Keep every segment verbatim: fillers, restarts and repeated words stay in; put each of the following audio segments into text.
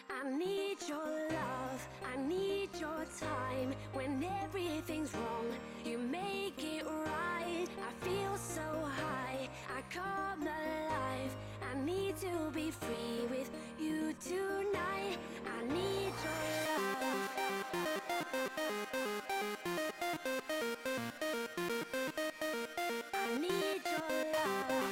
I need your love, I need your time. When everything's wrong, you make it right. I feel so high, I come alive. I need to be free with you tonight. I need your love. I need your love.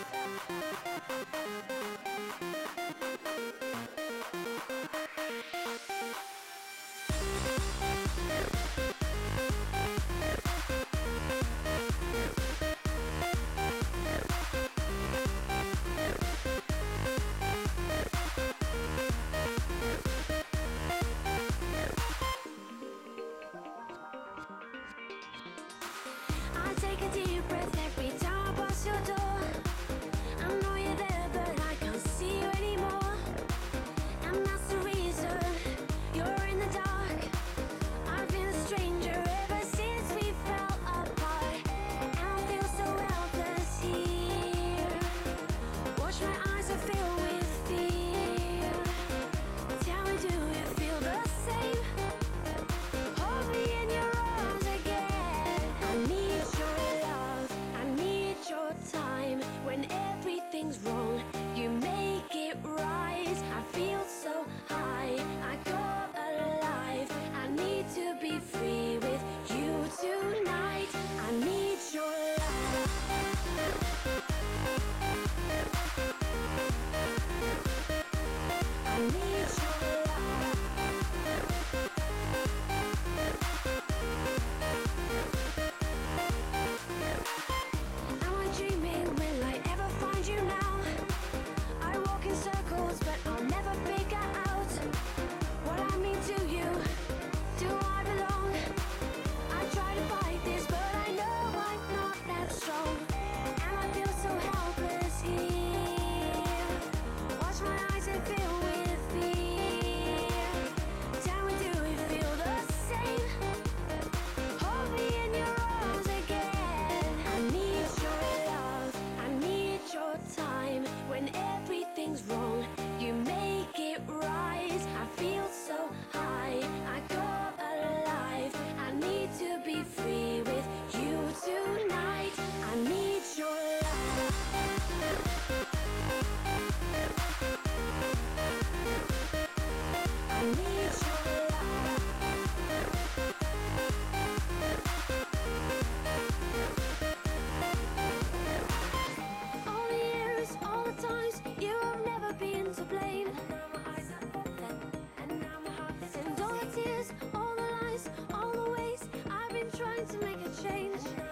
I take a deep breath every time I pass your door. I know you're there, but I can't see you anymore. And that's the reason you're in the dark. I've been a stranger ever since we fell apart. And I feel so helpless here. Watch my eyes are filled with fear. Tell me, do you feel the same? Hold me in your arms again. I need your love, I need your time. When everything's wrong, you make it right. I feel so high, I come alive. I need to be free with you tonight. I need your love. I need your love. Am I dreaming? Will I ever find you now? I walk in circles, but I'll never figure out what I mean to you. Do I belong? I try to fight this, but I know I'm not that strong. And I feel so helpless here. Watch my eyes and fill with fear. Tell me, do you feel the same? Hold me in your arms again. I need your love, I need your time. When everything's wrong, you make it right. I feel so high, I come alive. I need to be free with you tonight. I need your love. I need your love. All the years, all the times, you have never been to blame. And now my eyes are open, and now my heart is and all the tears, all the lies, all the ways I've been trying to make a change.